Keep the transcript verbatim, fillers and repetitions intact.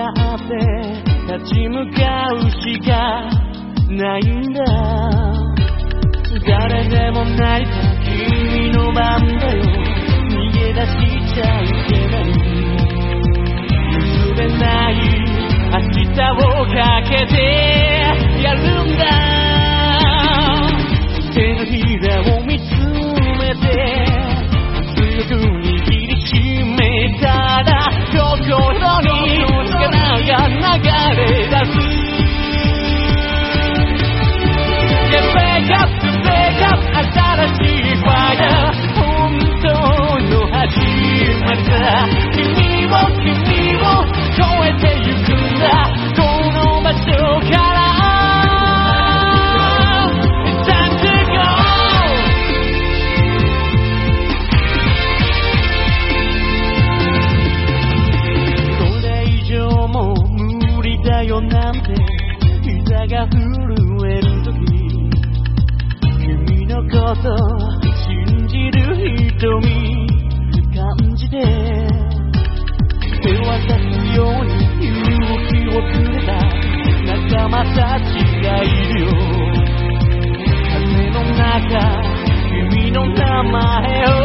がって立ち向かうしかないんだ。誰でもないか君の番だよ。逃げ出しちゃいけない。譲れない明日をかけてやるんだ。手のひらを見つめて強く握りしめたら心に力が流れ出す。 Get back up to break up 新しいファイヤー本当の始まりだ。君を君を超えてゆくんだこの場所からなんて膝が震えるとき君のこと信じる瞳感じて手渡すように勇気をくれた仲間たちがいるよ。風の中君の名前を